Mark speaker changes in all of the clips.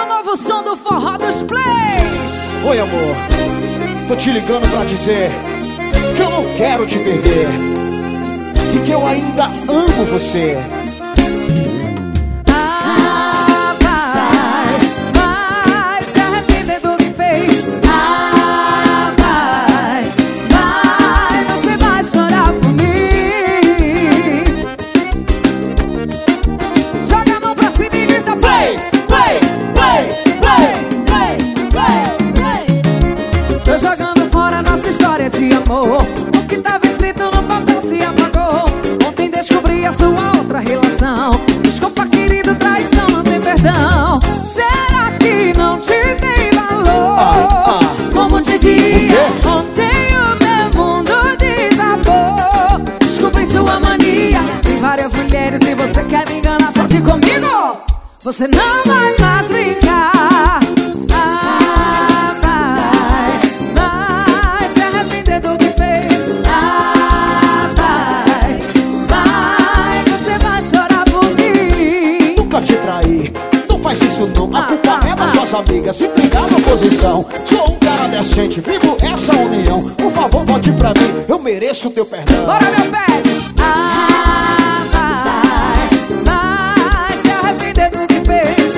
Speaker 1: o novo som do Forró dos Plays.
Speaker 2: Oi, amor, tô te ligando pra dizer que eu não quero te perder e que eu ainda amo você.
Speaker 1: Vai se arrepender do que fez. Vai, você vai chorar por mim. Joga a mão pra cima e grita play, play, play, play, play, play. Tô jogando fora nossa história de amor. O que tava escrito no papel se apagou. Ontem descobri a sua outra relação. Desculpa, querido, traição não tem perdão. Será que não te dei valor como devia? Ontem o meu mundo desabou. Descobri sua mania. Tem várias mulheres e você quer me enganar. Só que comigo você não vai mais brincar. Vai se arrepender do que fez. Vai, você vai chorar por mim.
Speaker 2: Nunca te traí, não faz isso não. A culpa é das suas amigas se brigar na oposição. Sou um cara decente, vivo essa união. Por favor, volte pra mim, eu mereço o teu perdão.
Speaker 1: Bora, meu pet! Vai se arrepender do que fez.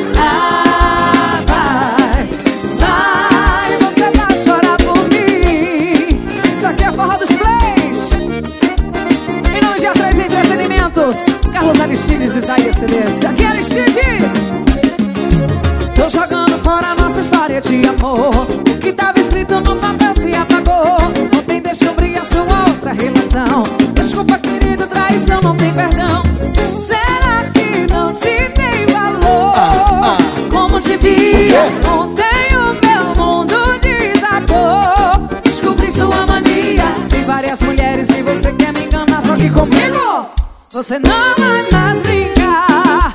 Speaker 1: Vai, você vai chorar por mim. Isso aqui é Forró dos Plays. Em nome de A3 Entretenimentos, Carlos Aristides e Isaías CDs. Aqui é Aristides. Tô jogando fora a nossa história de amor. O que tava escrito no papel se apagou. Ontem descobri a sua outra relação. Desculpa, querido, traição não tem perdão. Será que não te dei valor como devia? Ontem o meu mundo desabou. Descobri sua mania. Tem várias mulheres e você quer me enganar. Só que comigo você não vai mais brincar.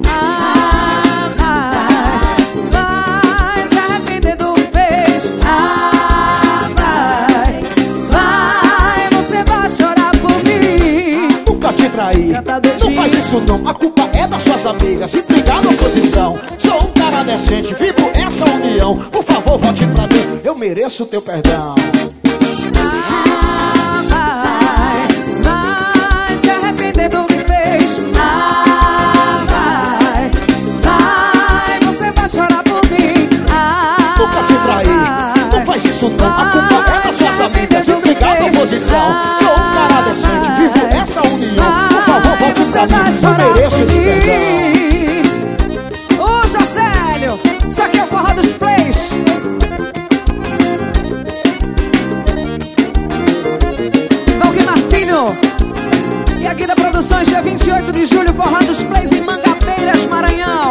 Speaker 1: Vai se arrepender do que fez. Vai, você vai chorar por mim.
Speaker 2: Nunca te traí, não faz isso não. A culpa é das suas amigas se brigar na oposição. Sou um cara decente, vivo essa união. Por favor, volte pra mim, eu mereço o teu perdão.
Speaker 1: Vai se arrepender do que fez. Vai, você vai chorar por mim.
Speaker 2: Nunca te traí, não faz isso não. A culpa é das suas amigas se brigar na oposição. Sou um cara decente, vivo essa união. Por favor, volte pra mim, eu mereço esse perdão.
Speaker 1: Ô, Jacélio, isso aqui é o Forró dos Plays. Valquimar Filho e a Guida Produções, dia 28 de julho, Forró dos Plays em Mangabeiras, Maranhão.